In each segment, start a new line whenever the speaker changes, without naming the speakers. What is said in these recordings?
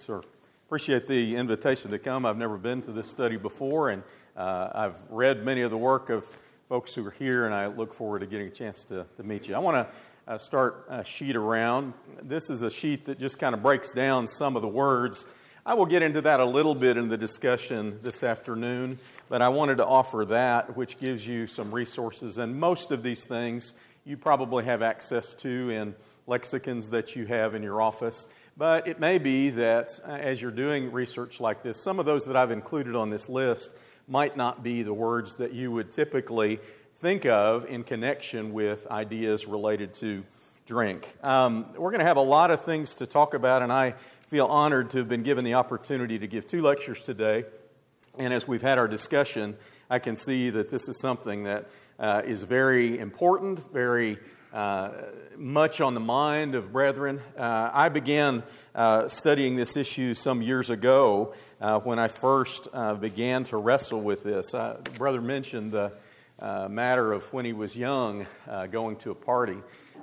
sir. Appreciate the invitation to come. I've never been to this study before, and I've read many of the work of folks who are here, and I look forward to getting a chance to meet you. I want to start a sheet around. This is a sheet that just kind of breaks down some of the words. I will get into that a little bit in the discussion this afternoon, but I wanted to offer that, which gives you some resources, and most of these things you probably have access to in lexicons that you have in your office. But it may be that as you're doing research like this, some of those that I've included on this list might not be the words that you would typically think of in connection with ideas related to drink. We're going to have a lot of things to talk about, and I feel honored to have been given the opportunity to give 2 lectures today. And as we've had our discussion, I can see that this is something that is very important, very much on the mind of brethren. I began studying this issue some years ago when I first began to wrestle with this. Brother mentioned the matter of when he was young, going to a party.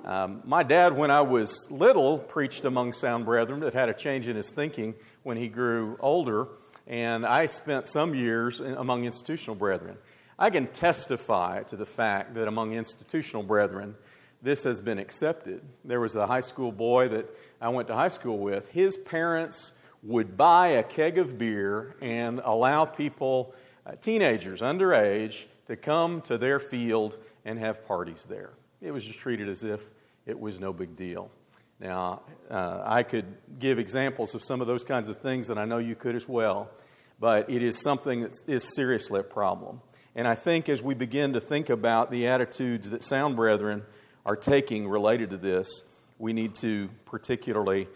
My dad, when I was little, preached among sound brethren that had a change in his thinking when he grew older, and I spent some years among institutional brethren. I can testify to the fact that among institutional brethren, this has been accepted. There was a high school boy that I went to high school with. His parents would buy a keg of beer and allow people, teenagers underage, to come to their field and have parties there. It was just treated as if it was no big deal. Now, I could give examples of some of those kinds of things, and I know you could as well, but it is something that is seriously a problem. And I think as we begin to think about the attitudes that sound brethren are taking related to this, we need to particularly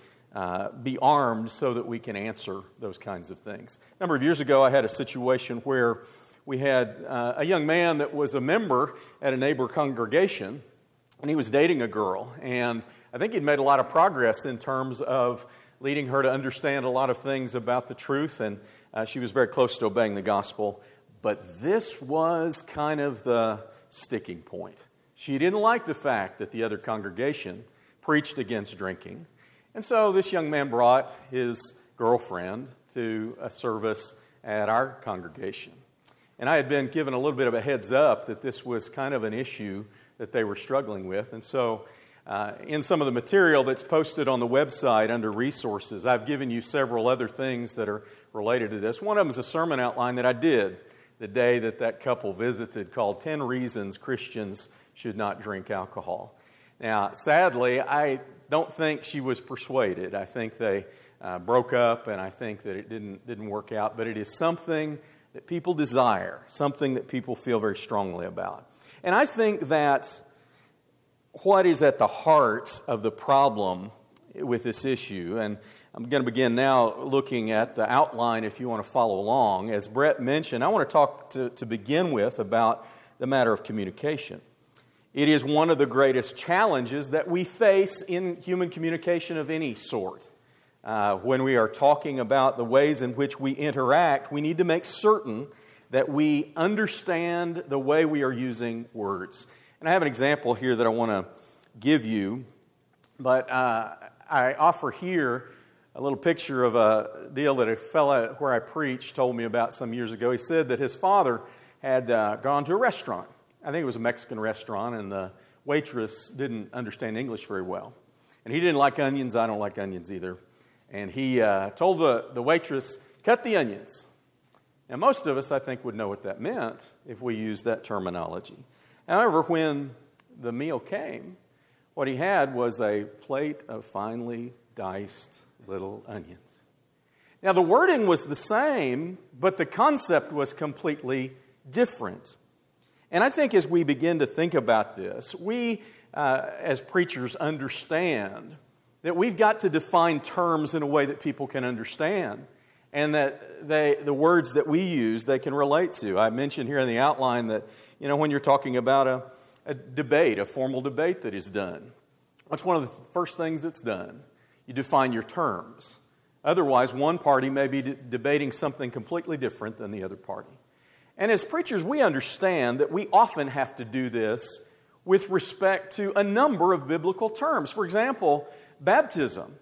be armed so that we can answer those kinds of things. A number of years ago, I had a situation where we had a young man that was a member at a neighbor congregation, and he was dating a girl. And I think he'd made a lot of progress in terms of leading her to understand a lot of things about the truth, and she was very close to obeying the gospel. But this was kind of the sticking point. She didn't like the fact that the other congregation preached against drinking. And so this young man brought his girlfriend to a service at our congregation. And I had been given a little bit of a heads up that this was kind of an issue that they were struggling with. And so in some of the material that's posted on the website under resources, I've given you several other things that are related to this. One of them is a sermon outline that I did the day that couple visited called 10 Reasons Christians Should Not Drink Alcohol. Now, sadly, I don't think she was persuaded. I think they broke up, and I think that it didn't work out. But it is something that people desire, something that people feel very strongly about. And I think that what is at the heart of the problem with this issue, and I'm going to begin now looking at the outline if you want to follow along. As Brett mentioned, I want to talk to begin with about the matter of communication. It is one of the greatest challenges that we face in human communication of any sort. When we are talking about the ways in which we interact, we need to make certain that we understand the way we are using words. And I have an example here that I want to give you, but I offer here a little picture of a deal that a fellow where I preached told me about some years ago. He said that his father had gone to a restaurant. I think it was a Mexican restaurant, and the waitress didn't understand English very well. And he didn't like onions. I don't like onions either. And he told the waitress, cut the onions. Now, most of us, I think, would know what that meant if we used that terminology. However, when the meal came, what he had was a plate of finely diced little onions. Now, the wording was the same, but the concept was completely different. And I think as we begin to think about this, we, as preachers, understand that we've got to define terms in a way that people can understand, and that the words that we use, they can relate to. I mentioned here in the outline that, when you're talking about a debate, a formal debate that is done, what's one of the first things that's done? You define your terms. Otherwise, one party may be debating something completely different than the other party. And as preachers, we understand that we often have to do this with respect to a number of biblical terms. For example, baptism.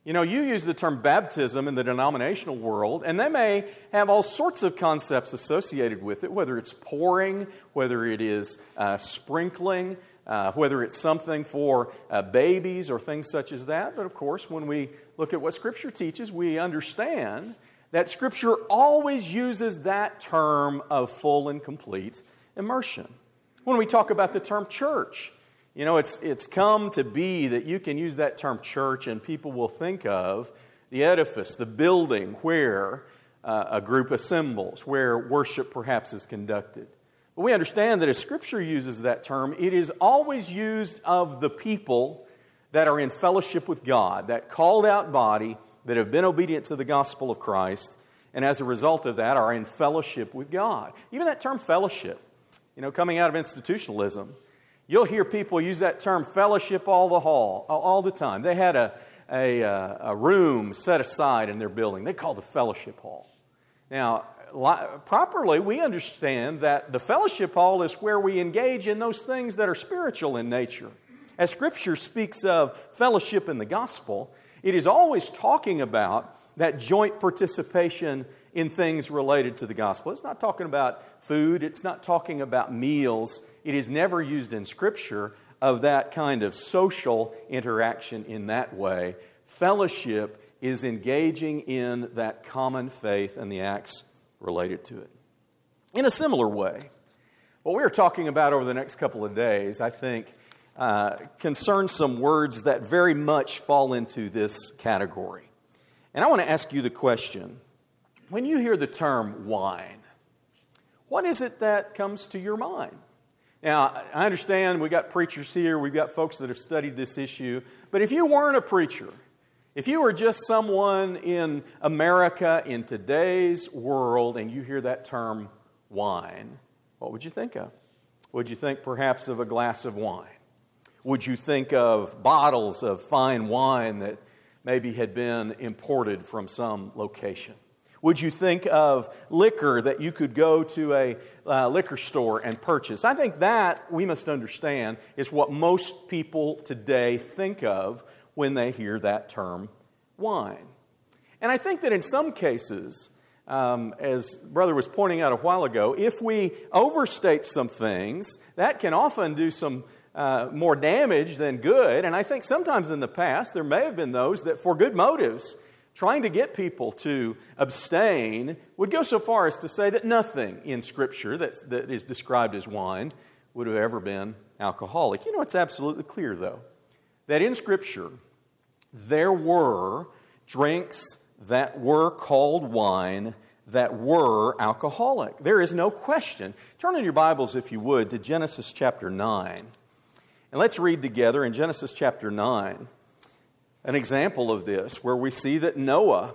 You know, you use the term baptism in the denominational world, and they may have all sorts of concepts associated with it, whether it's pouring, whether it is sprinkling, whether it's something for babies or things such as that. But of course, when we look at what Scripture teaches, we understand that Scripture always uses that term of full and complete immersion. When we talk about the term church, you know, it's come to be that you can use that term church and people will think of the edifice, the building where a group assembles, where worship perhaps is conducted. But we understand that as Scripture uses that term, it is always used of the people that are in fellowship with God, that called out body that have been obedient to the gospel of Christ, and as a result of that are in fellowship with God. Even that term fellowship, you know, coming out of institutionalism, you'll hear people use that term fellowship all the time. They had a room set aside in their building. They called the fellowship hall. Now, properly, we understand that the fellowship hall is where we engage in those things that are spiritual in nature. As Scripture speaks of fellowship in the gospel, it is always talking about that joint participation in things related to the gospel. It's not talking about food. It's not talking about meals. It is never used in Scripture of that kind of social interaction in that way. Fellowship is engaging in that common faith and the acts related to it. In a similar way, what we're talking about over the next couple of days, I think, concerns some words that very much fall into this category. And I want to ask you the question, when you hear the term wine, what is it that comes to your mind? Now, I understand we've got preachers here, we've got folks that have studied this issue, but if you weren't a preacher, if you were just someone in America in today's world and you hear that term wine, what would you think of? Would you think perhaps of a glass of wine? Would you think of bottles of fine wine that maybe had been imported from some location? Would you think of liquor that you could go to a liquor store and purchase? I think that, we must understand, is what most people today think of when they hear that term wine. And I think that in some cases, as Brother was pointing out a while ago, if we overstate some things, that can often do some more damage than good. And I think sometimes in the past, there may have been those that for good motives, trying to get people to abstain, would go so far as to say that nothing in Scripture that is described as wine would have ever been alcoholic. You know, it's absolutely clear, though, that in Scripture, there were drinks that were called wine that were alcoholic. There is no question. Turn in your Bibles, if you would, to Genesis chapter 9. And let's read together in Genesis chapter 9 an example of this, where we see that Noah,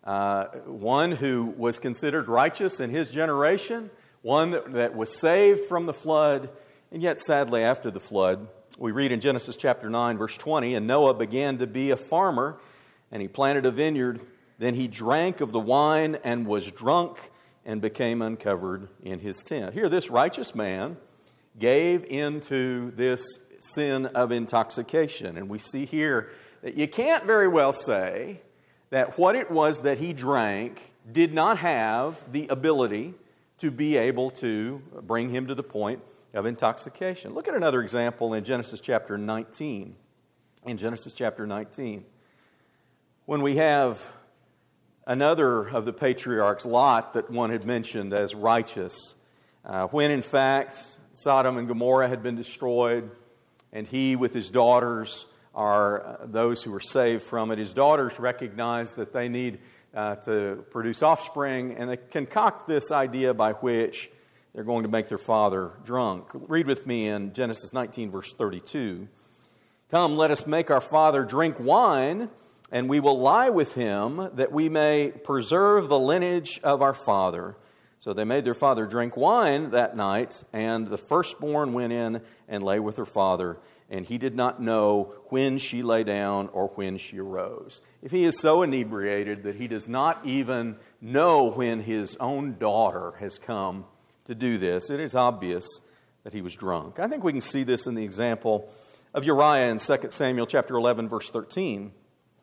one who was considered righteous in his generation, one that was saved from the flood, and yet sadly after the flood, we read in Genesis chapter 9, verse 20, "And Noah began to be a farmer, and he planted a vineyard. Then he drank of the wine and was drunk and became uncovered in his tent." Here, this righteous man gave into this sin of intoxication. And we see here that you can't very well say that what it was that he drank did not have the ability to be able to bring him to the point of intoxication. Look at another example in Genesis chapter 19. In Genesis chapter 19, when we have another of the patriarchs, Lot, that one had mentioned as righteous, when in fact Sodom and Gomorrah had been destroyed, and he with his daughters are those who were saved from it. His daughters recognize that they need to produce offspring, and they concoct this idea by which they're going to make their father drunk. Read with me in Genesis 19, verse 32. "Come, let us make our father drink wine, and we will lie with him, that we may preserve the lineage of our father." So they made their father drink wine that night, and the firstborn went in and lay with her father, and he did not know when she lay down or when she arose. If he is so inebriated that he does not even know when his own daughter has come to do this, it is obvious that he was drunk. I think we can see this in the example of Uriah in 2 Samuel chapter 11, verse 13.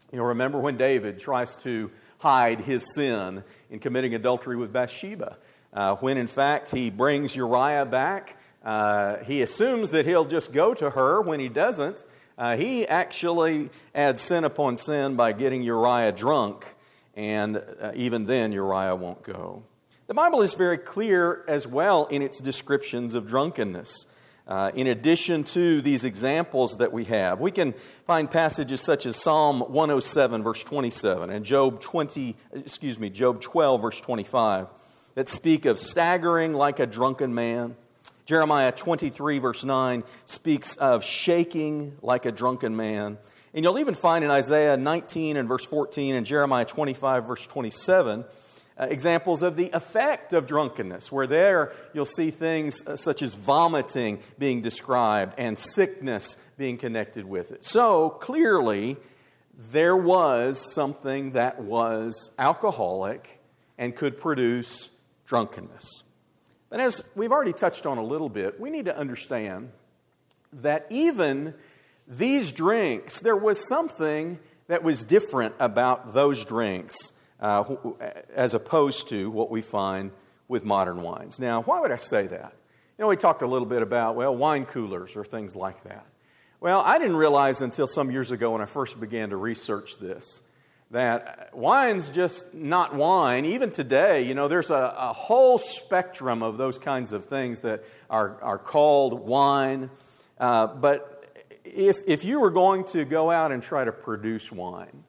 You'll remember when David tries to hide his sin in committing adultery with Bathsheba. When in fact he brings Uriah back, he assumes that he'll just go to her. When he doesn't, he actually adds sin upon sin by getting Uriah drunk, and even then Uriah won't go. The Bible is very clear as well in its descriptions of drunkenness. In addition to these examples that we have, we can find passages such as Psalm 107, verse 27, and Job 12, verse 25, that speak of staggering like a drunken man. Jeremiah 23, verse 9, speaks of shaking like a drunken man. And you'll even find in Isaiah 19 and verse 14 and Jeremiah 25, verse 27, examples of the effect of drunkenness, where there you'll see things such as vomiting being described and sickness being connected with it. So clearly, there was something that was alcoholic and could produce drunkenness. But as we've already touched on a little bit, we need to understand that even these drinks, there was something that was different about those drinks as opposed to what we find with modern wines. Now, why would I say that? We talked a little bit about, wine coolers or things like that. Well, I didn't realize until some years ago when I first began to research this, that wine's just not wine. Even today, there's a whole spectrum of those kinds of things that are called wine. But if you were going to go out and try to produce wine,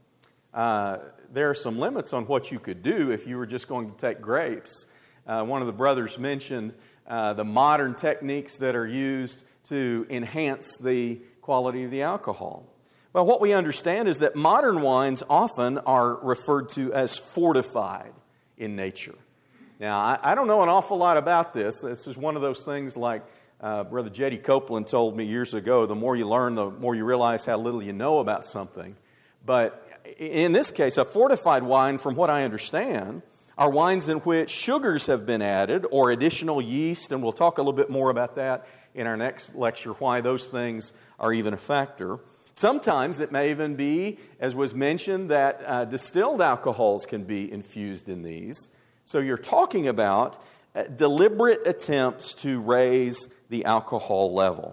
there are some limits on what you could do if you were just going to take grapes. One of the brothers mentioned the modern techniques that are used to enhance the quality of the alcohol. Well, what we understand is that modern wines often are referred to as fortified in nature. Now, I don't know an awful lot about this. This is one of those things like Brother J.D. Copeland told me years ago, the more you learn, the more you realize how little you know about something. But in this case, a fortified wine, from what I understand, are wines in which sugars have been added or additional yeast, and we'll talk a little bit more about that in our next lecture, why those things are even a factor. Sometimes it may even be, as was mentioned, that distilled alcohols can be infused in these. So you're talking about deliberate attempts to raise the alcohol level.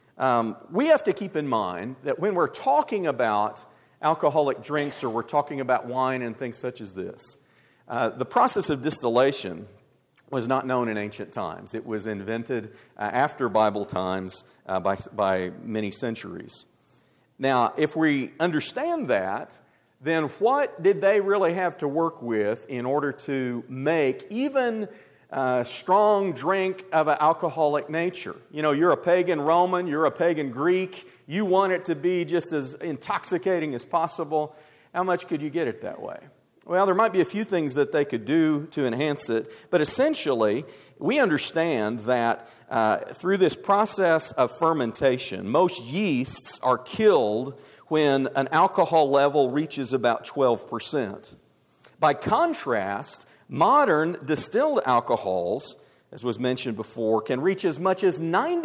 We have to keep in mind that when we're talking about alcoholic drinks or we're talking about wine and things such as this, the process of distillation was not known in ancient times. It was invented after Bible times by many centuries. Now, if we understand that, then what did they really have to work with in order to make even a strong drink of an alcoholic nature? You're a pagan Roman, you're a pagan Greek, you want it to be just as intoxicating as possible. How much could you get it that way? Well, there might be a few things that they could do to enhance it, but essentially, we understand that through this process of fermentation, most yeasts are killed when an alcohol level reaches about 12%. By contrast, modern distilled alcohols, as was mentioned before, can reach as much as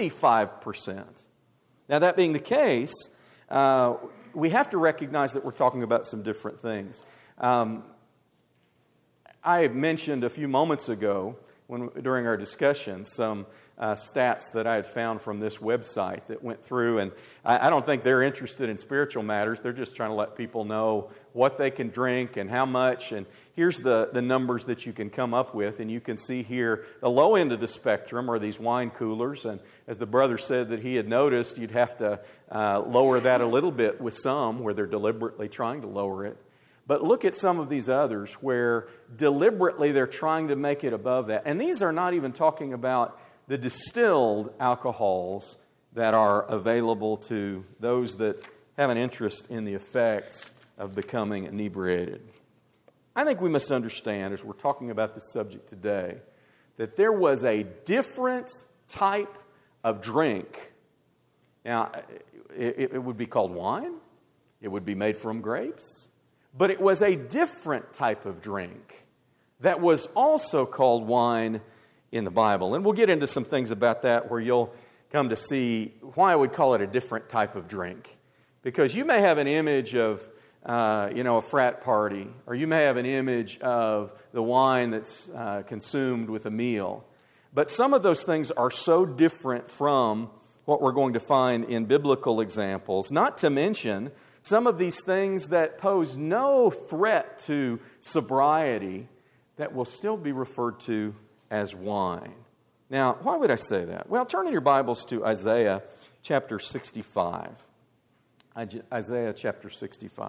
95%. Now, that being the case, we have to recognize that we're talking about some different things. I mentioned a few moments ago, during our discussion, some stats that I had found from this website that went through, and I don't think they're interested in spiritual matters. They're just trying to let people know what they can drink and how much, and here's the numbers that you can come up with, and you can see here the low end of the spectrum are these wine coolers, and as the brother said that he had noticed, you'd have to lower that a little bit with some where they're deliberately trying to lower it. But look at some of these others where deliberately they're trying to make it above that. And these are not even talking about the distilled alcohols that are available to those that have an interest in the effects of becoming inebriated. I think we must understand, as we're talking about this subject today, that there was a different type of drink. Now, it would be called wine. It would be made from grapes. But it was a different type of drink that was also called wine in the Bible. And we'll get into some things about that where you'll come to see why I would call it a different type of drink. Because you may have an image of a frat party, or you may have an image of the wine that's consumed with a meal. But some of those things are so different from what we're going to find in biblical examples, not to mention some of these things that pose no threat to sobriety that will still be referred to as wine. Now, why would I say that? Well, turn in your Bibles to Isaiah chapter 65. Isaiah chapter 65.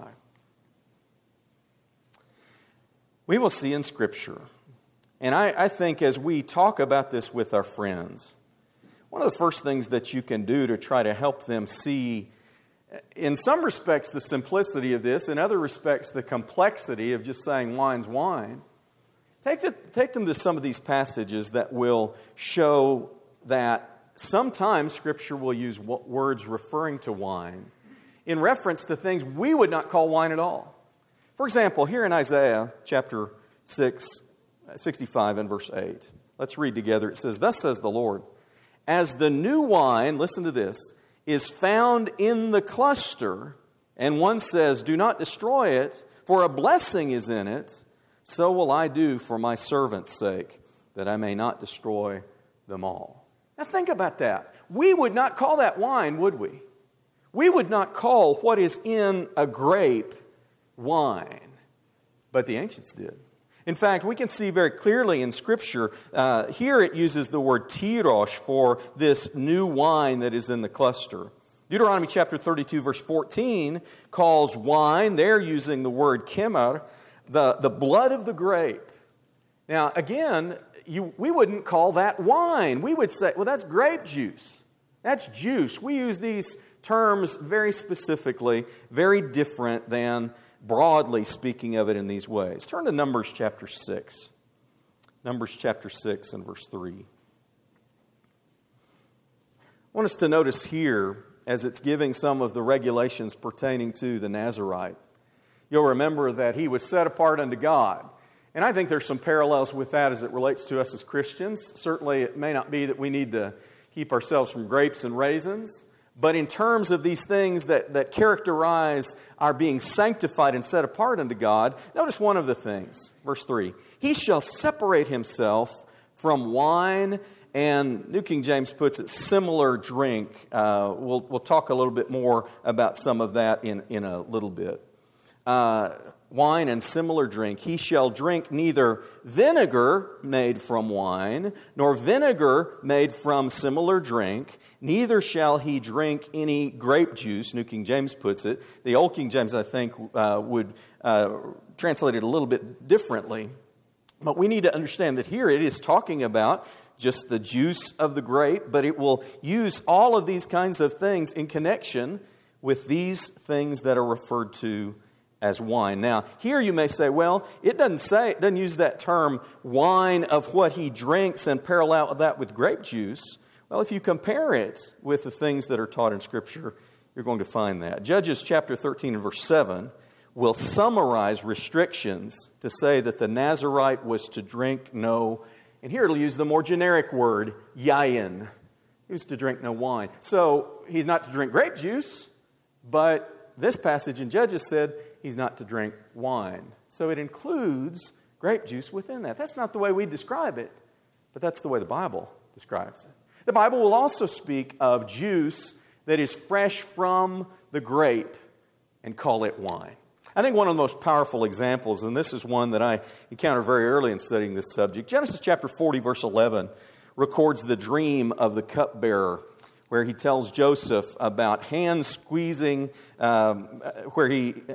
We will see in Scripture, and I think as we talk about this with our friends, one of the first things that you can do to try to help them see, in some respects, the simplicity of this, in other respects, the complexity of just saying wine's wine, take them to some of these passages that will show that sometimes Scripture will use words referring to wine in reference to things we would not call wine at all. For example, here in Isaiah chapter 65 and verse 8, let's read together. It says, "Thus says the Lord, as the new wine," listen to this, "is found in the cluster, and one says, 'Do not destroy it, for a blessing is in it,' so will I do for my servant's sake, that I may not destroy them all." Now think about that. We would not call that wine, would we? We would not call what is in a grape wine, but the ancients did. In fact, we can see very clearly in Scripture, here it uses the word tirosh for this new wine that is in the cluster. Deuteronomy chapter 32, verse 14, calls wine, they're using the word kemer, the blood of the grape. Now, again, we wouldn't call that wine. We would say, well, that's grape juice. That's juice. We use these terms very specifically, very different than broadly speaking of it in these ways. Turn to Numbers chapter 6. Numbers chapter 6 and verse 3. I want us to notice here, as it's giving some of the regulations pertaining to the Nazirite, you'll remember that he was set apart unto God. And I think there's some parallels with that as it relates to us as Christians. Certainly it may not be that we need to keep ourselves from grapes and raisins, but in terms of these things that characterize our being sanctified and set apart unto God, notice one of the things. Verse 3, "He shall separate himself from wine," and New King James puts it, "similar drink." We'll talk a little bit more about some of that in a little bit. Wine and similar drink. "He shall drink neither vinegar made from wine, nor vinegar made from similar drink, neither shall he drink any grape juice," New King James puts it. The Old King James, I think, would translate it a little bit differently. But we need to understand that here it is talking about just the juice of the grape, but it will use all of these kinds of things in connection with these things that are referred to as wine. Now, here you may say, well, it doesn't use that term wine of what he drinks and parallel that with grape juice. Well, if you compare it with the things that are taught in Scripture, you're going to find that. Judges chapter 13 and verse 7 will summarize restrictions to say that the Nazirite was to drink no, and here it'll use the more generic word, yayin. He was to drink no wine. So he's not to drink grape juice, but this passage in Judges said he's not to drink wine. So it includes grape juice within that. That's not the way we describe it, but that's the way the Bible describes it. The Bible will also speak of juice that is fresh from the grape and call it wine. I think one of the most powerful examples, and this is one that I encountered very early in studying this subject, Genesis chapter 40, verse 11, records the dream of the cupbearer, where he tells Joseph about hand squeezing, where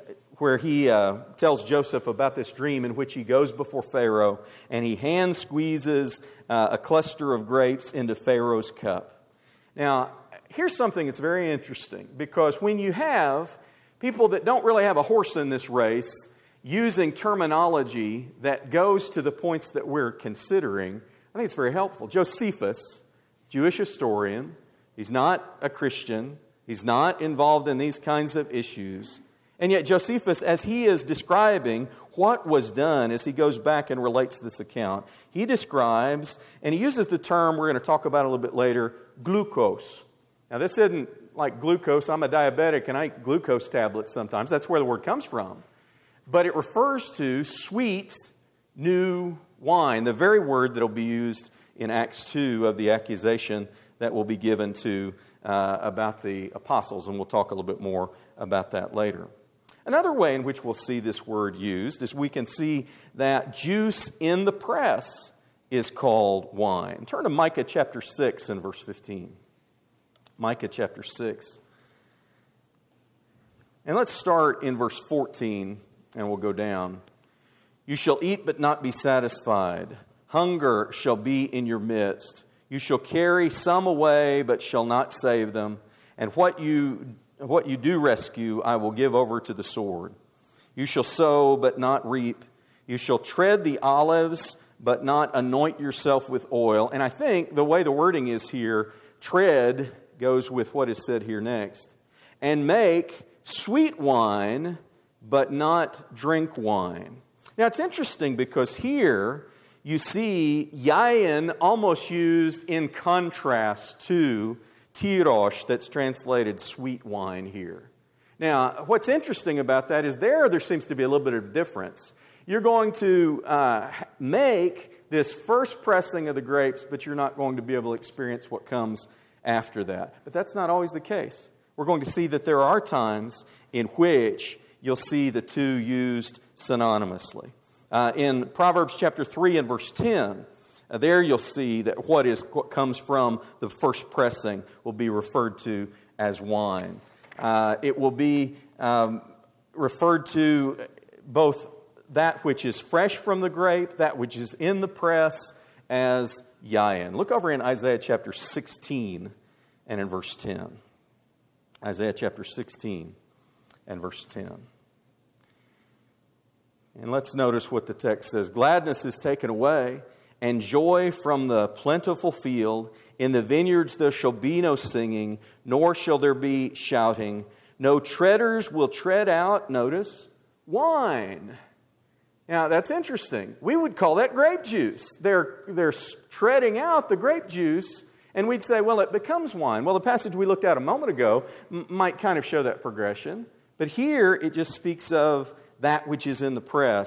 he tells Joseph about this dream in which he goes before Pharaoh and he hand squeezes a cluster of grapes into Pharaoh's cup. Now, here's something that's very interesting, because when you have people that don't really have a horse in this race using terminology that goes to the points that we're considering, I think it's very helpful. Josephus, Jewish historian, he's not a Christian, he's not involved in these kinds of issues. And yet Josephus, as he is describing what was done, as he goes back and relates this account, he describes, and he uses the term we're going to talk about a little bit later, glucose. Now this isn't like glucose. I'm a diabetic and I eat glucose tablets sometimes. That's where the word comes from. But it refers to sweet, new wine, the very word that will be used in Acts 2 of the accusation that will be given to about the apostles, and we'll talk a little bit more about that later. Another way in which we'll see this word used is we can see that juice in the press is called wine. Turn to Micah chapter 6 and verse 15. Micah chapter 6. And let's start in verse 14, and we'll go down. You shall eat but not be satisfied. Hunger shall be in your midst. You shall carry some away, but shall not save them. And what you do rescue, I will give over to the sword. You shall sow, but not reap. You shall tread the olives, but not anoint yourself with oil. And I think the way the wording is here, tread goes with what is said here next. And make sweet wine, but not drink wine. Now it's interesting because here you see yayin almost used in contrast to tirosh, that's translated sweet wine here. Now, what's interesting about that is there seems to be a little bit of difference. You're going to make this first pressing of the grapes, but you're not going to be able to experience what comes after that. But that's not always the case. We're going to see that there are times in which you'll see the two used synonymously. In Proverbs chapter 3 and verse 10, there you'll see that what comes from the first pressing will be referred to as wine. It will be referred to both that which is fresh from the grape, that which is in the press, as yayin. Look over in Isaiah chapter 16 and in verse 10. Isaiah chapter 16 and verse 10. And let's notice what the text says. Gladness is taken away, and joy from the plentiful field. In the vineyards there shall be no singing, nor shall there be shouting. No treaders will tread out, notice, wine. Now, that's interesting. We would call that grape juice. They're treading out the grape juice, and we'd say, well, it becomes wine. Well, the passage we looked at a moment ago might kind of show that progression. But here it just speaks of that which is in the press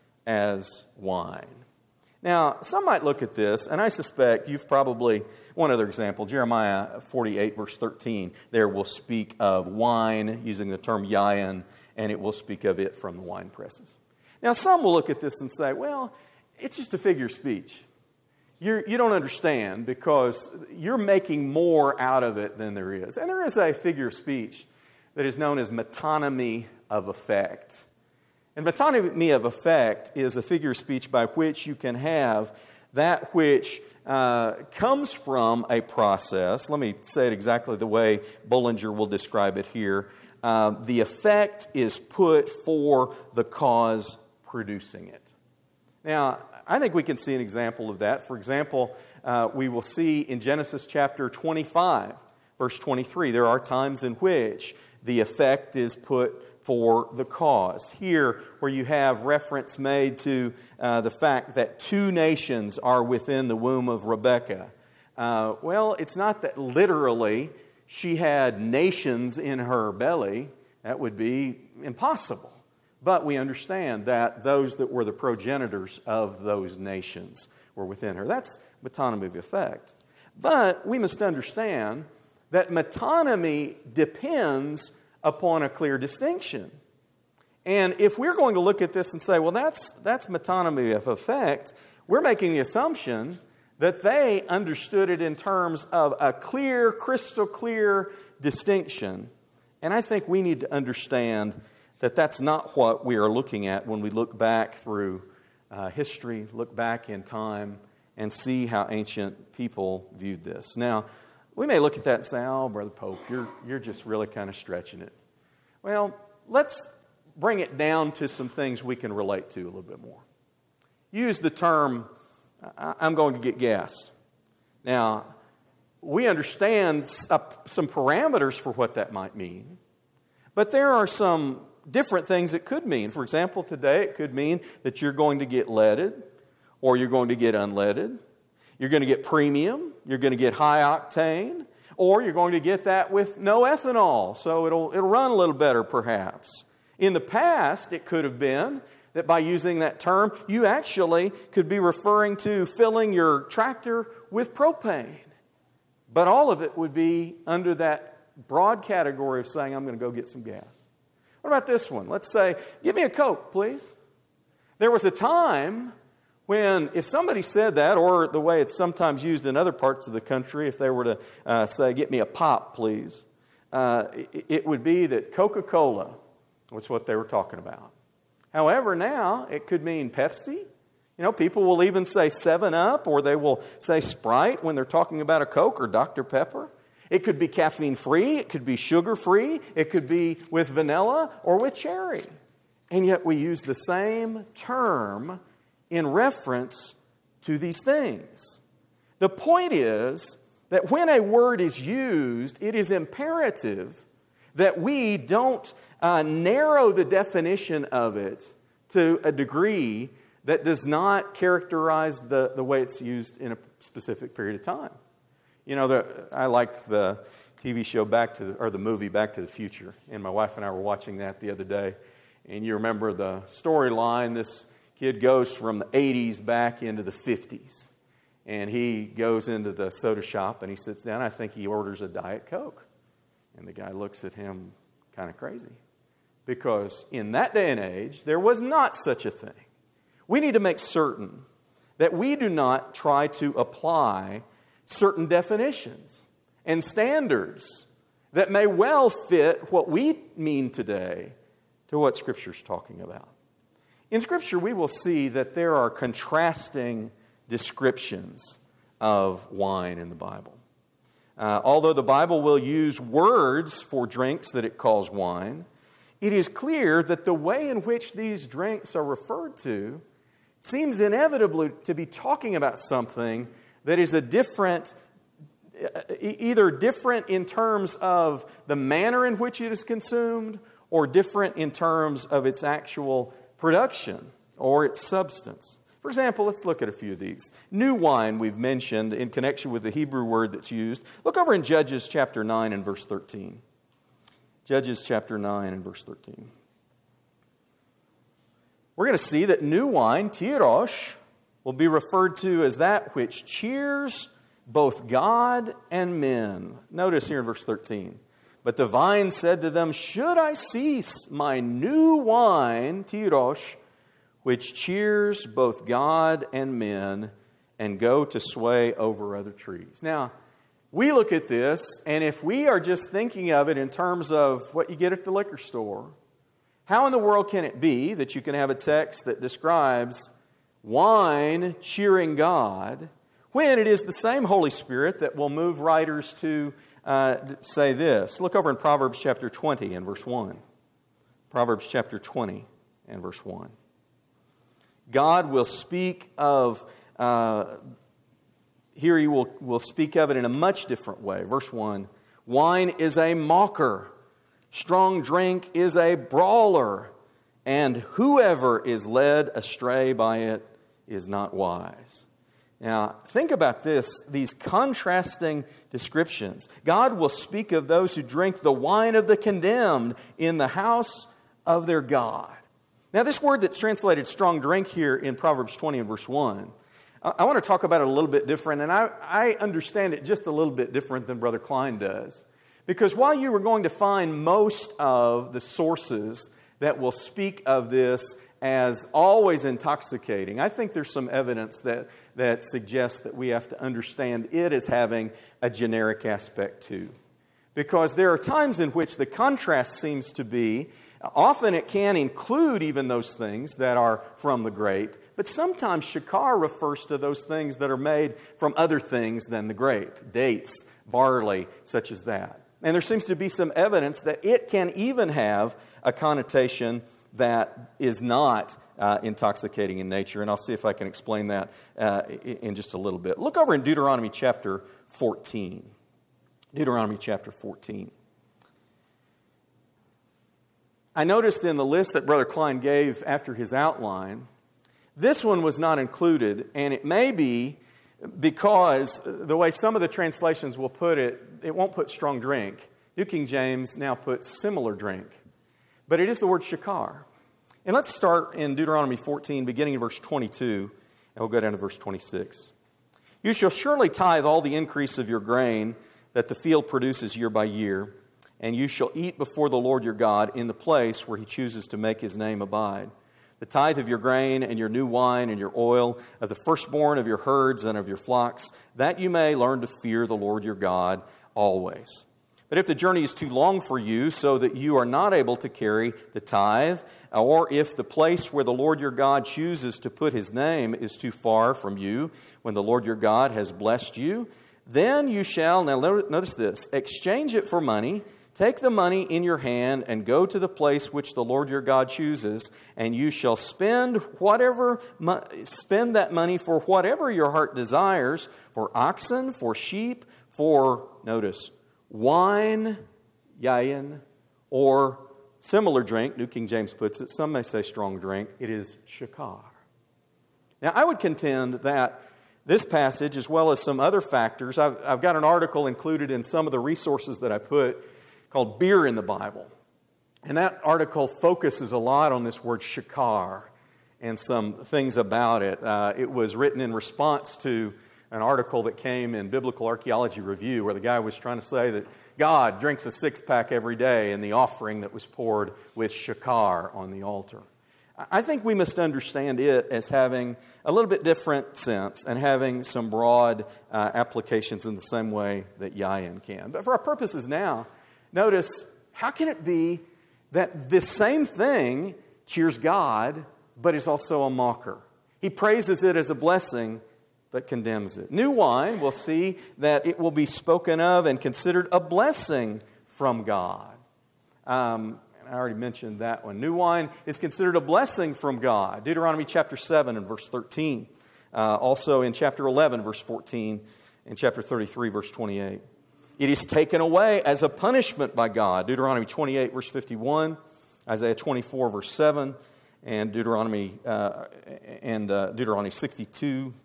as wine. Now, some might look at this, and I suspect you've probably, one other example, Jeremiah 48, verse 13, there will speak of wine using the term yayin, and it will speak of it from the wine presses. Now, some will look at this and say, well, it's just a figure of speech. You don't understand because you're making more out of it than there is. And there is a figure of speech that is known as metonymy of effect. And metonymy of effect is a figure of speech by which you can have that which comes from a process. Let me say it exactly the way Bullinger will describe it here. The effect is put for the cause producing it. Now, I think we can see an example of that. For example, we will see in Genesis chapter 25, verse 23, there are times in which the effect is put for the cause. Here, where you have reference made to the fact that two nations are within the womb of Rebekah. Well, it's not that literally she had nations in her belly. That would be impossible. But we understand that those that were the progenitors of those nations were within her. That's metonymy of effect. But we must understand that metonymy depends upon a clear distinction. And if we're going to look at this and say, well, that's metonymy of effect, we're making the assumption that they understood it in terms of a clear, crystal clear distinction. And I think we need to understand that that's not what we are looking at when we look back through history, look back in time, and see how ancient people viewed this. Now, we may look at that and say, oh, Brother Pope, you're just really kind of stretching it. Well, let's bring it down to some things we can relate to a little bit more. Use the term, I'm going to get gas. Now, we understand some parameters for what that might mean, but there are some different things it could mean. For example, today it could mean that you're going to get leaded or you're going to get unleaded. You're going to get premium. You're going to get high octane. Or you're going to get that with no ethanol, so it'll run a little better perhaps. In the past, it could have been that by using that term, you actually could be referring to filling your tractor with propane. But all of it would be under that broad category of saying, I'm going to go get some gas. What about this one? Let's say, give me a Coke, please. There was a time when if somebody said that, or the way it's sometimes used in other parts of the country, if they were to say, get me a pop, please, it would be that Coca-Cola was what they were talking about. However, now it could mean Pepsi. You know, people will even say 7-Up, or they will say Sprite when they're talking about a Coke, or Dr. Pepper. It could be caffeine-free, it could be sugar-free, it could be with vanilla or with cherry. And yet we use the same term in reference to these things. The point is that when a word is used, it is imperative that we don't narrow the definition of it to a degree that does not characterize the way it's used in a specific period of time. You know, I like the TV show the movie Back to the Future, and my wife and I were watching that the other day, and you remember the storyline. This kid goes from the 80s back into the 50s, and he goes into the soda shop, and he sits down. I think he orders a Diet Coke, and the guy looks at him kind of crazy, because in that day and age, there was not such a thing. We need to make certain that we do not try to apply certain definitions and standards that may well fit what we mean today to what Scripture's talking about. In Scripture, we will see that there are contrasting descriptions of wine in the Bible. Although the Bible will use words for drinks that it calls wine, it is clear that the way in which these drinks are referred to seems inevitably to be talking about something that is either different in terms of the manner in which it is consumed, or different in terms of its actual production or its substance. For example, let's look at a few of these. New wine we've mentioned in connection with the Hebrew word that's used. Look over in Judges chapter 9 and verse 13. Judges chapter 9 and verse 13. We're going to see that new wine, tirosh, will be referred to as that which cheers both God and men. Notice here in verse 13. But the vine said to them, should I cease my new wine, tirosh, which cheers both God and men, and go to sway over other trees? Now, we look at this, and if we are just thinking of it in terms of what you get at the liquor store, how in the world can it be that you can have a text that describes wine cheering God when it is the same Holy Spirit that will move writers to say this? Look over in Proverbs chapter 20 and verse 1. Proverbs chapter 20 and verse 1. God will speak of, here he will speak of it in a much different way. Verse 1, wine is a mocker. Strong drink is a brawler, and whoever is led astray by it is not wise. Now, think about these contrasting descriptions. God will speak of those who drink the wine of the condemned in the house of their God. Now, this word that's translated strong drink here in Proverbs 20 and verse 1, I want to talk about it a little bit different, and I understand it just a little bit different than Brother Klein does. Because while you are going to find most of the sources that will speak of this as always intoxicating, I think there's some evidence that suggests that we have to understand it as having a generic aspect too. Because there are times in which the contrast seems to be, often it can include even those things that are from the grape, but sometimes shakar refers to those things that are made from other things than the grape, dates, barley, such as that. And there seems to be some evidence that it can even have a connotation that is not intoxicating in nature. And I'll see if I can explain that in just a little bit. Look over in Deuteronomy chapter 14. Deuteronomy chapter 14. I noticed in the list that Brother Klein gave after his outline, this one was not included, and it may be because the way some of the translations will put it, it won't put strong drink. New King James now puts similar drink. But it is the word shakar. And let's start in Deuteronomy 14, beginning in verse 22, and we'll go down to verse 26. You shall surely tithe all the increase of your grain that the field produces year by year, and you shall eat before the Lord your God in the place where he chooses to make his name abide. The tithe of your grain and your new wine and your oil, of the firstborn of your herds and of your flocks, that you may learn to fear the Lord your God always. But if the journey is too long for you, so that you are not able to carry the tithe, or if the place where the Lord your God chooses to put his name is too far from you, when the Lord your God has blessed you, then you shall, now notice this, exchange it for money, take the money in your hand, and go to the place which the Lord your God chooses, and you shall spend that money for whatever your heart desires, for oxen, for sheep, for, notice, wine, yayin, or similar drink. New King James puts it. Some may say strong drink. It is shakar. Now, I would contend that this passage, as well as some other factors, I've got an article included in some of the resources that I put called Beer in the Bible. And that article focuses a lot on this word shakar and some things about it. It was written in response to an article that came in Biblical Archaeology Review where the guy was trying to say that God drinks a six-pack every day in the offering that was poured with shakar on the altar. I think we must understand it as having a little bit different sense and having some broad applications in the same way that yayin can. But for our purposes now, notice, how can it be that this same thing cheers God, but is also a mocker? He praises it as a blessing, but condemns it. New wine, we'll see that it will be spoken of and considered a blessing from God. I already mentioned that one. New wine is considered a blessing from God. Deuteronomy chapter 7 and verse 13. Also in chapter 11, verse 14, and chapter 33, verse 28. It is taken away as a punishment by God. Deuteronomy 28, verse 51, Isaiah 24, verse 7, and Deuteronomy 62.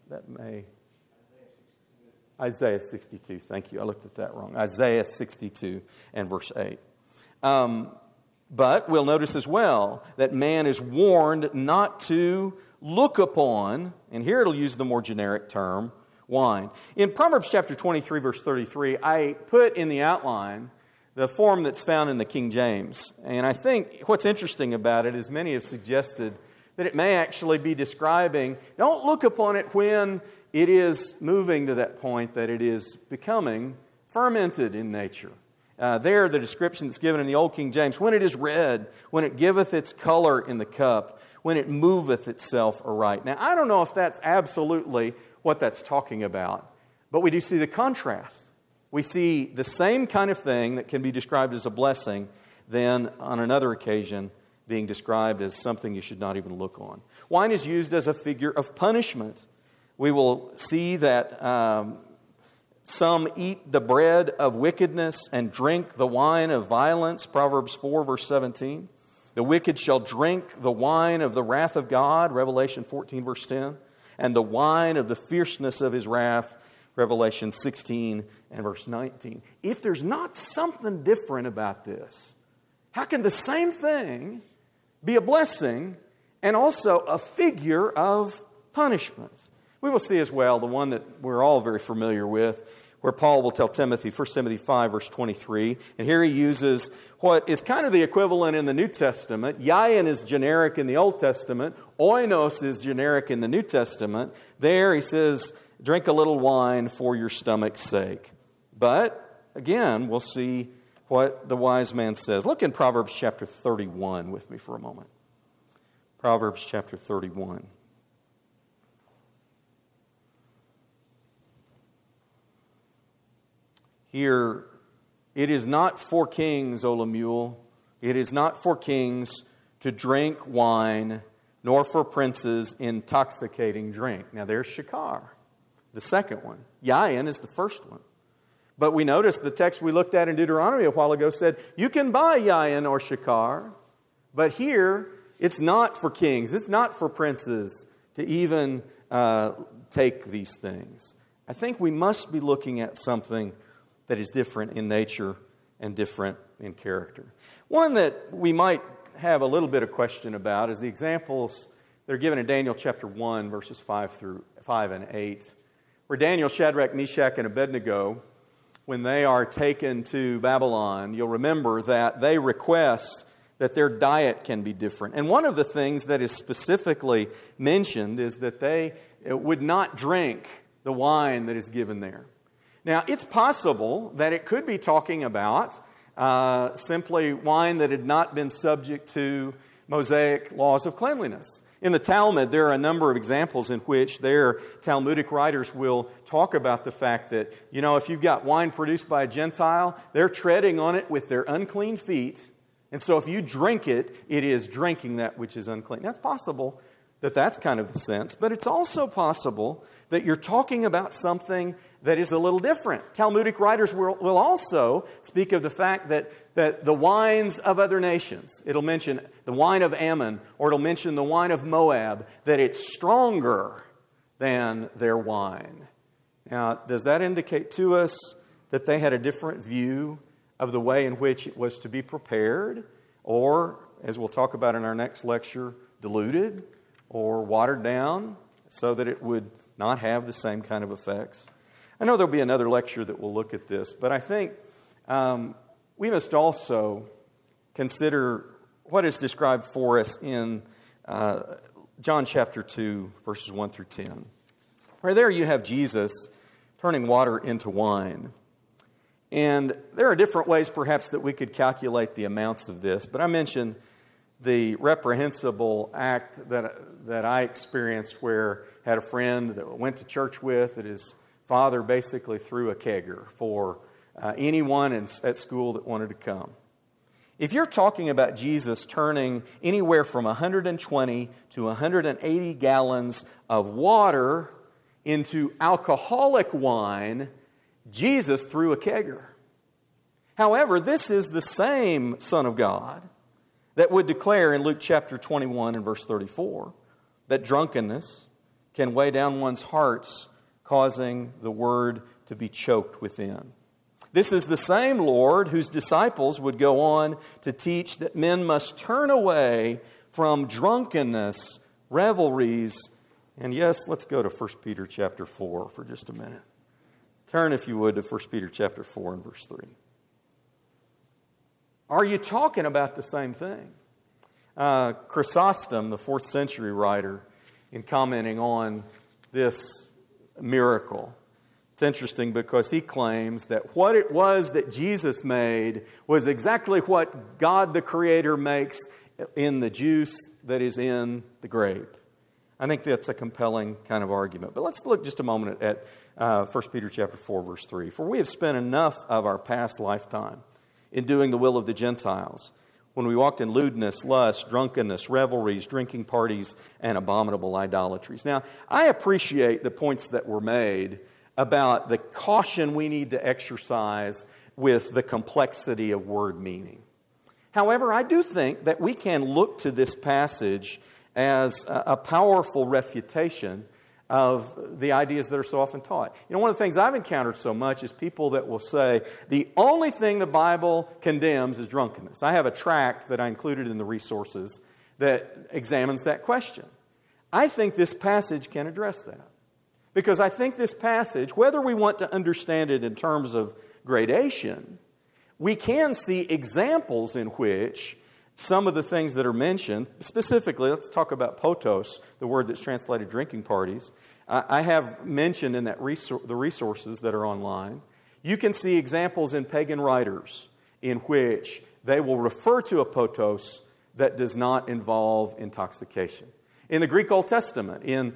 Isaiah 62. Thank you. I looked at that wrong. Isaiah 62 and verse 8. But we'll notice as well that man is warned not to look upon, and here it'll use the more generic term, wine. In Proverbs chapter 23, verse 33, I put in the outline the form that's found in the King James. And I think what's interesting about it is many have suggested that it may actually be describing, don't look upon it when it is moving to that point that it is becoming fermented in nature. There, the description that's given in the Old King James, when it is red, when it giveth its color in the cup, when it moveth itself aright. Now, I don't know if that's absolutely what that's talking about, but we do see the contrast. We see the same kind of thing that can be described as a blessing, then on another occasion being described as something you should not even look on. Wine is used as a figure of punishment. We will see that some eat the bread of wickedness and drink the wine of violence, Proverbs 4, verse 17. The wicked shall drink the wine of the wrath of God, Revelation 14, verse 10. And the wine of the fierceness of his wrath, Revelation 16 and verse 19. If there's not something different about this, how can the same thing be a blessing and also a figure of punishment? We will see as well the one that we're all very familiar with, where Paul will tell Timothy, 1 Timothy 5, verse 23, and here he uses what is kind of the equivalent in the New Testament. Yayin is generic in the Old Testament. Oinos is generic in the New Testament. There he says, drink a little wine for your stomach's sake. But, again, we'll see what the wise man says. Look in Proverbs chapter 31 with me for a moment. Proverbs chapter 31. Here, it is not for kings, O Lemuel, it is not for kings to drink wine, nor for princes intoxicating drink. Now there's shakar, the second one. Yayin is the first one. But we notice the text we looked at in Deuteronomy a while ago said, you can buy yayin or shakar, but here it's not for kings, it's not for princes to even take these things. I think we must be looking at something that is different in nature and different in character. One that we might have a little bit of question about is the examples that are given in Daniel chapter 1, verses 5 and 8, where Daniel, Shadrach, Meshach, and Abednego, when they are taken to Babylon, you'll remember that they request that their diet can be different. And one of the things that is specifically mentioned is that they would not drink the wine that is given there. Now, it's possible that it could be talking about simply wine that had not been subject to Mosaic laws of cleanliness. In the Talmud, there are a number of examples in which their Talmudic writers will talk about the fact that, if you've got wine produced by a Gentile, they're treading on it with their unclean feet. And so if you drink it, it is drinking that which is unclean. Now, it's possible that that's kind of the sense, but it's also possible that you're talking about something that is a little different. Talmudic writers will also speak of the fact that the wines of other nations, it'll mention the wine of Ammon, or it'll mention the wine of Moab, that it's stronger than their wine. Now, does that indicate to us that they had a different view of the way in which it was to be prepared, or, as we'll talk about in our next lecture, diluted or watered down so that it would not have the same kind of effects? I know there'll be another lecture that will look at this, but I think we must also consider what is described for us in John chapter 2, verses 1 through 10. Where there you have Jesus turning water into wine. And there are different ways perhaps that we could calculate the amounts of this, but I mentioned the reprehensible act that I experienced where I had a friend that I went to church with that his father basically threw a kegger for anyone at school that wanted to come. If you're talking about Jesus turning anywhere from 120 to 180 gallons of water into alcoholic wine, Jesus threw a kegger. However, this is the same Son of God that would declare in Luke chapter 21 and verse 34 that drunkenness can weigh down one's hearts, causing the word to be choked within. This is the same Lord whose disciples would go on to teach that men must turn away from drunkenness, revelries, and yes, let's go to 1 Peter chapter 4 for just a minute. Turn, if you would, to 1 Peter chapter 4 and verse 3. Are you talking about the same thing? Chrysostom, the 4th century writer, in commenting on this miracle, it's interesting because he claims that what it was that Jesus made was exactly what God the Creator makes in the juice that is in the grape. I think that's a compelling kind of argument. But let's look just a moment at 1 Peter chapter 4, verse 3. For we have spent enough of our past lifetime in doing the will of the Gentiles, when we walked in lewdness, lust, drunkenness, revelries, drinking parties, and abominable idolatries. Now, I appreciate the points that were made about the caution we need to exercise with the complexity of word meaning. However, I do think that we can look to this passage as a powerful refutation of the ideas that are so often taught. One of the things I've encountered so much is people that will say, the only thing the Bible condemns is drunkenness. I have a tract that I included in the resources that examines that question. I think this passage can address that. Because I think this passage, whether we want to understand it in terms of gradation, we can see examples in which some of the things that are mentioned, specifically, let's talk about potos, the word that's translated drinking parties. I have mentioned in that the resources that are online. You can see examples in pagan writers in which they will refer to a potos that does not involve intoxication. In the Greek Old Testament, in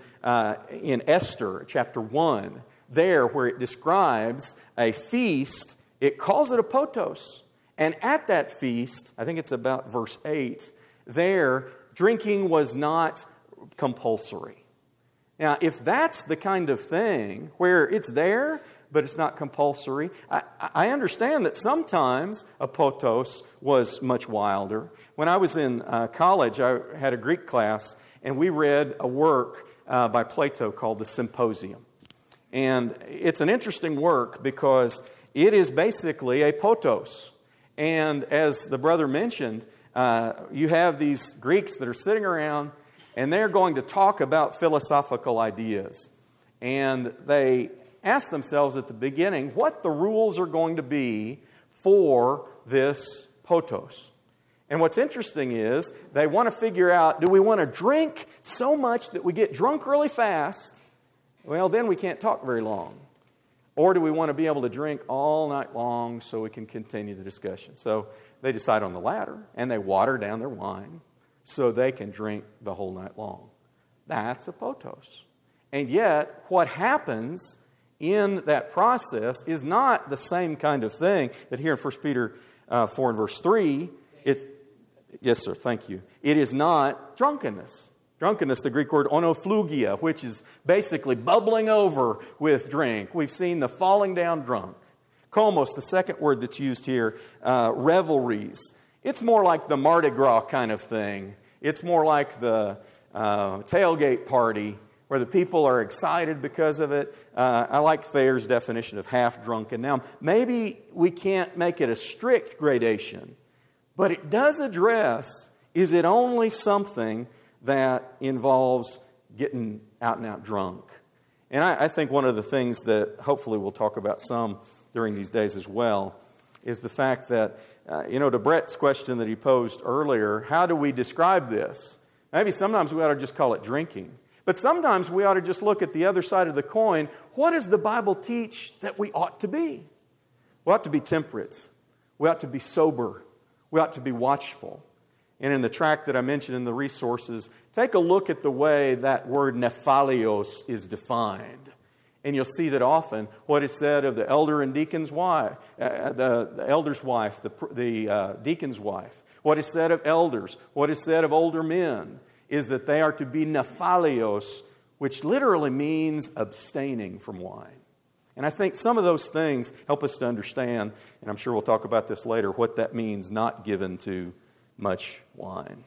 Esther chapter 1, there where it describes a feast, it calls it a potos. And at that feast, I think it's about verse 8, there, drinking was not compulsory. Now, if that's the kind of thing where it's there, but it's not compulsory, I understand that sometimes a potos was much wilder. When I was in college, I had a Greek class, and we read a work by Plato called the Symposium. And it's an interesting work because it is basically a potos. And as the brother mentioned, you have these Greeks that are sitting around, and they're going to talk about philosophical ideas. And they ask themselves at the beginning what the rules are going to be for this potos. And what's interesting is they want to figure out, do we want to drink so much that we get drunk really fast? Well, then we can't talk very long. Or do we want to be able to drink all night long so we can continue the discussion? So they decide on the latter, and they water down their wine so they can drink the whole night long. That's a potos. And yet, what happens in that process is not the same kind of thing that here in 1 Peter 4 and verse 3, yes, sir, thank you. It is not drunkenness. Drunkenness, the Greek word onophleugia, which is basically bubbling over with drink. We've seen the falling down drunk. Komos, the second word that's used here, revelries. It's more like the Mardi Gras kind of thing. It's more like the tailgate party where the people are excited because of it. I like Thayer's definition of half-drunken. Now, maybe we can't make it a strict gradation, but it does address, is it only something that involves getting out and out drunk? And I think one of the things that hopefully we'll talk about some during these days as well is the fact that, to Brett's question that he posed earlier, how do we describe this? Maybe sometimes we ought to just call it drinking. But sometimes we ought to just look at the other side of the coin. What does the Bible teach that we ought to be? We ought to be temperate. We ought to be sober. We ought to be watchful. And in the tract that I mentioned in the resources, take a look at the way that word nephalios is defined. And you'll see that often what is said of the elder and deacon's wife, the elder's wife, the deacon's wife, what is said of elders, what is said of older men, is that they are to be nephalios, which literally means abstaining from wine. And I think some of those things help us to understand, and I'm sure we'll talk about this later, what that means, not given to much wine.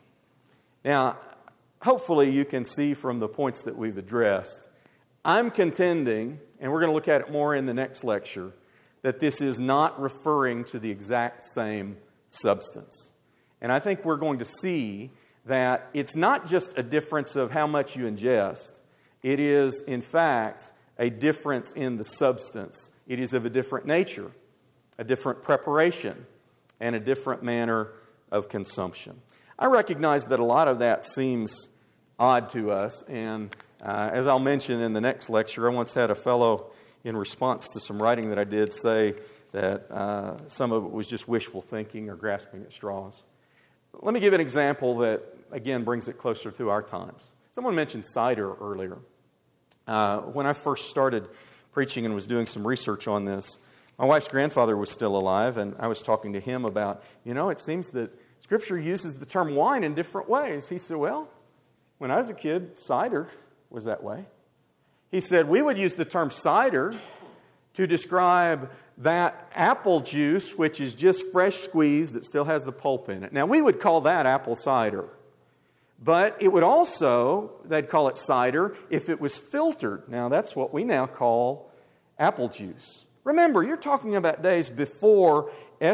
Now, hopefully you can see from the points that we've addressed, I'm contending, and we're going to look at it more in the next lecture, that this is not referring to the exact same substance. And I think we're going to see that it's not just a difference of how much you ingest. It is, in fact, a difference in the substance. It is of a different nature, a different preparation, and a different manner of consumption. I recognize that a lot of that seems odd to us, and as I'll mention in the next lecture, I once had a fellow, in response to some writing that I did, say that some of it was just wishful thinking or grasping at straws. Let me give an example that, again, brings it closer to our times. Someone mentioned cider earlier. When I first started preaching and was doing some research on this, my wife's grandfather was still alive, and I was talking to him about, it seems that Scripture uses the term wine in different ways. He said, well, when I was a kid, cider was that way. He said, we would use the term cider to describe that apple juice, which is just fresh squeezed that still has the pulp in it. Now, we would call that apple cider. But it would also, they'd call it cider if it was filtered. Now, that's what we now call apple juice. Remember, you're talking about days before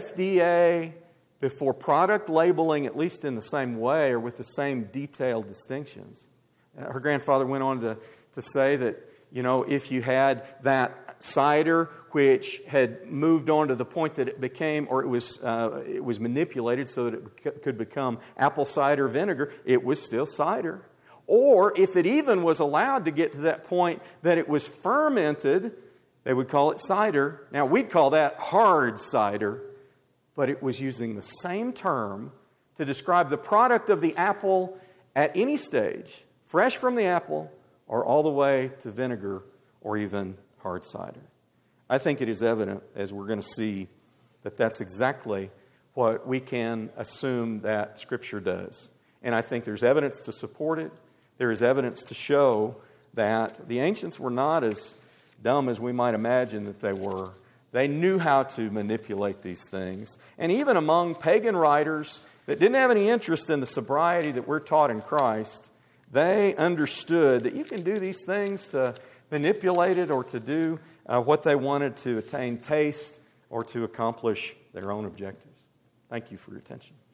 FDA, before product labeling, at least in the same way or with the same detailed distinctions. Her grandfather went on to say that, if you had that cider which had moved on to the point that it became, or it was manipulated so that it could become apple cider vinegar, it was still cider. Or if it even was allowed to get to that point that it was fermented, they would call it cider. Now, we'd call that hard cider, but it was using the same term to describe the product of the apple at any stage, fresh from the apple or all the way to vinegar or even hard cider. I think it is evident, as we're going to see, that that's exactly what we can assume that Scripture does. And I think there's evidence to support it. There is evidence to show that the ancients were not as dumb as we might imagine that they were. They knew how to manipulate these things. And even among pagan writers that didn't have any interest in the sobriety that we're taught in Christ, they understood that you can do these things to manipulate it or to do what they wanted to attain taste or to accomplish their own objectives. Thank you for your attention.